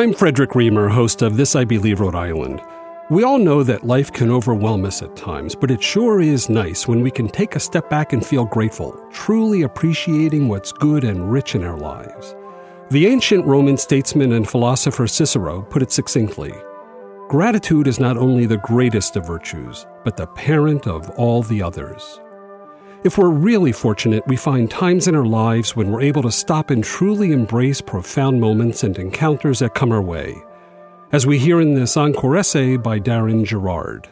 I'm Frederick Reamer, host of This I Believe Rhode Island. We all know that life can overwhelm us at times, but it sure is nice when we can take a step back and feel grateful, truly appreciating what's good and rich in our lives. The ancient Roman statesman and philosopher Cicero put it succinctly: gratitude is not only the greatest of virtues, but the parent of all the others. If we're really fortunate, we find times in our lives when we're able to stop and truly embrace profound moments and encounters that come our way, as we hear in this encore essay by Darren Gerard.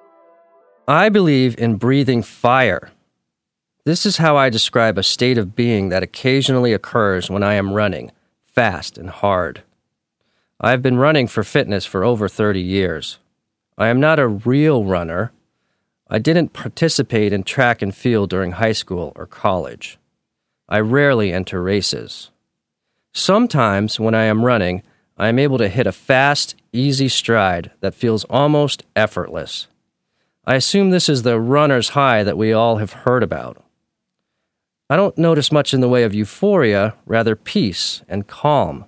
I believe in breathing fire. This is how I describe a state of being that occasionally occurs when I am running, fast and hard. I have been running for fitness for over 30 years. I am not a real runner. I didn't participate in track and field during high school or college. I rarely enter races. Sometimes when I am running, I am able to hit a fast, easy stride that feels almost effortless. I assume this is the runner's high that we all have heard about. I don't notice much in the way of euphoria, rather peace and calm.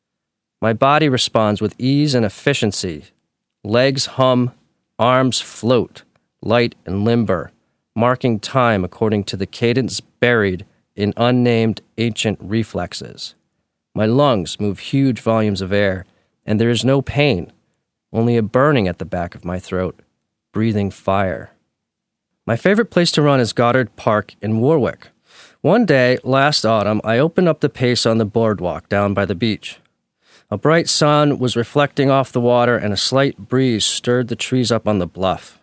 My body responds with ease and efficiency. Legs hum, arms float, light and limber, marking time according to the cadence buried in unnamed ancient reflexes. My lungs move huge volumes of air, and there is no pain, only a burning at the back of my throat, breathing fire. My favorite place to run is Goddard Park in Warwick. One day, last autumn, I opened up the pace on the boardwalk down by the beach. A bright sun was reflecting off the water, and a slight breeze stirred the trees up on the bluff.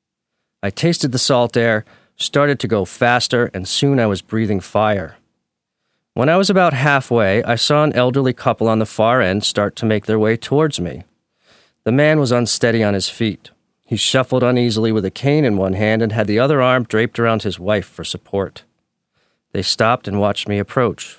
I tasted the salt air, started to go faster, and soon I was breathing fire. When I was about halfway, I saw an elderly couple on the far end start to make their way towards me. The man was unsteady on his feet. He shuffled uneasily with a cane in one hand and had the other arm draped around his wife for support. They stopped and watched me approach.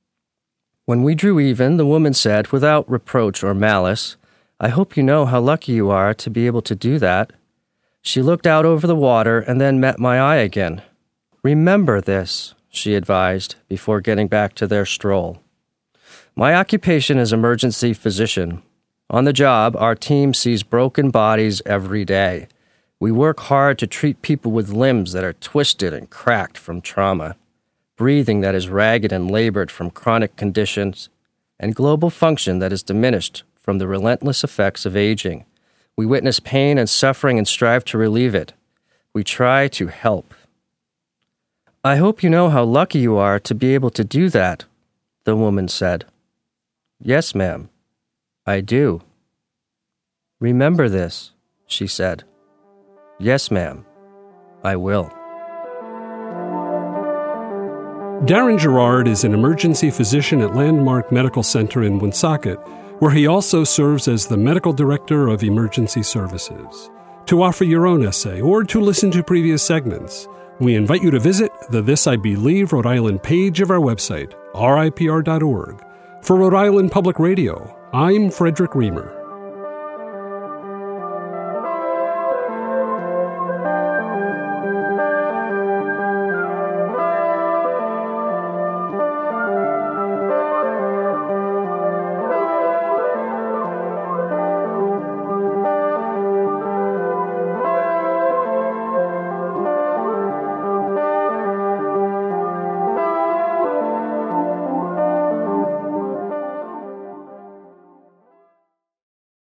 When we drew even, the woman said, without reproach or malice, "I hope you know how lucky you are to be able to do that." She looked out over the water and then met my eye again. "Remember this," she advised, before getting back to their stroll. My occupation is emergency physician. On the job, our team sees broken bodies every day. We work hard to treat people with limbs that are twisted and cracked from trauma, breathing that is ragged and labored from chronic conditions, and global function that is diminished from the relentless effects of aging. We witness pain and suffering and strive to relieve it. We try to help. "I hope you know how lucky you are to be able to do that," the woman said. "Yes, ma'am, I do." "Remember this," she said. "Yes, ma'am, I will." Darren Gerard is an emergency physician at Landmark Medical Center in Woonsocket, where he also serves as the medical director of emergency services. To offer your own essay or to listen to previous segments, we invite you to visit the This I Believe Rhode Island page of our website, ripr.org. For Rhode Island Public Radio, I'm Frederick Reamer.